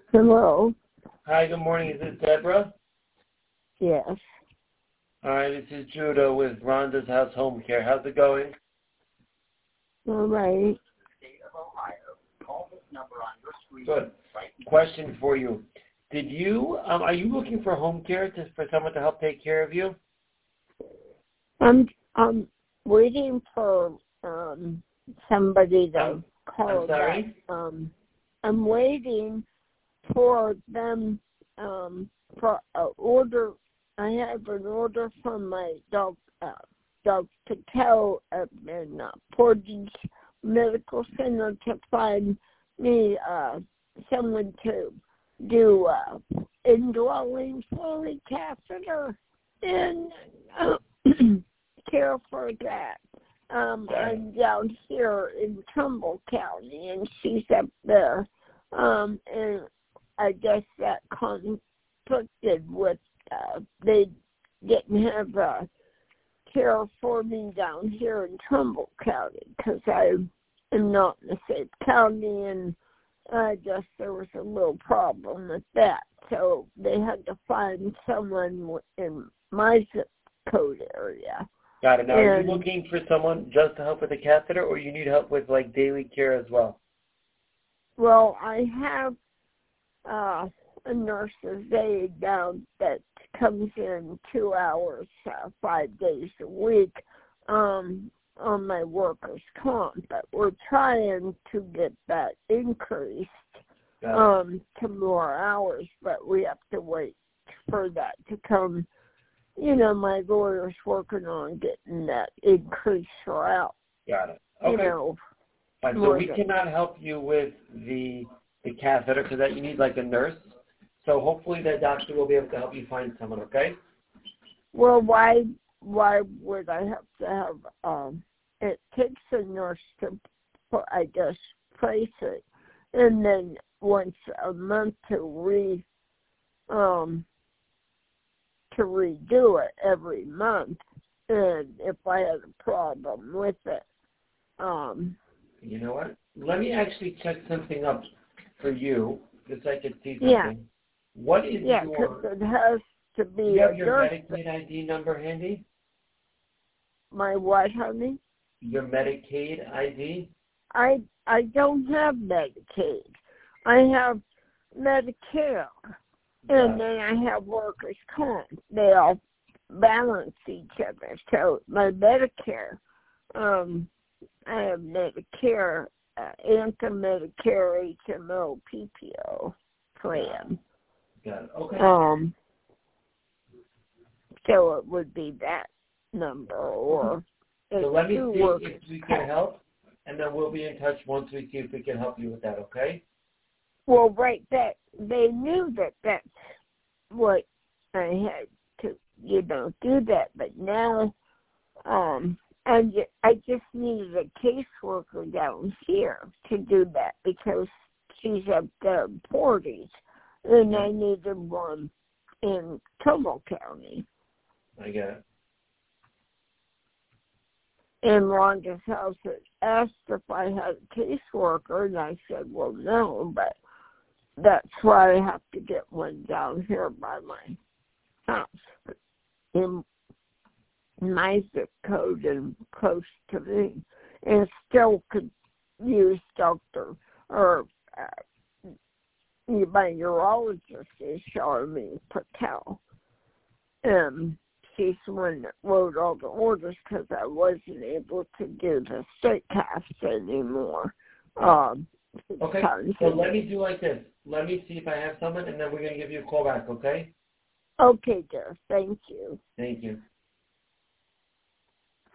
Hello. Hi, good morning. Is this Deborah? Yes. All right, this is Judah with Rhonda's House Home Care. How's it going? All right. Good. Question for you. Are you looking for home care for someone to help take care of you? I'm waiting for somebody to call I'm sorry? back. I'm waiting for them for an order. I have an order from my Dr. Patel in Portage Medical Center to find me someone to do indwelling Foley catheter and care for that. I'm down here in Trumbull County, and she's up there. And I guess that conflicted with they didn't have care for me down here in Trumbull County because I am not in the same county, and I guess there was a little problem with that. So they had to find someone in my zip code area. Got it. Now, are you looking for someone just to help with the catheter, or you need help with, like, daily care as well? Well, I have a nurse's aide down that comes in 2 hours, 5 days a week on my workers' comp, but we're trying to get that increased to more hours, but we have to wait for that to come. You know, my lawyer's working on getting that increase out. Got it. Okay. You know, fine. So we cannot help you with the catheter because that you need like a nurse. So hopefully that doctor will be able to help you find someone, okay? Well, why would I have to have, it takes a nurse to, I guess, place it, and then once a month to redo it every month, and if I had a problem with it. You know what? Let me actually check something up for you, just so I can see something. Yeah. What is because it has to be you have your Medicaid ID number handy? My what, honey? Your Medicaid ID? I don't have Medicaid. I have Medicare. And then I have workers' comp. They all balance each other. So my Medicare, I have Medicare, anti-Medicare HMO PPO plan. Got it. Okay. So it would be that number, or so let me see if we can help, and then we'll be in touch once we see if we can help you with that. Okay? Well, right, that they knew that that's what I had to, do that. But now, I just needed a caseworker down here to do that because she's up there in Portage, and I needed one in Trumbull County. I get it. And Rhonda's house had asked if I had a caseworker, and I said, well, no, but that's why I have to get one down here by my house in my zip code and close to me, and still could use doctor or my urologist is Charlene Patel. She's the one that wrote all the orders because I wasn't able to do the state casts anymore. Okay, so let me do like this. Let me see if I have someone, and then we're going to give you a call back, okay? Okay, dear. Thank you. Thank you.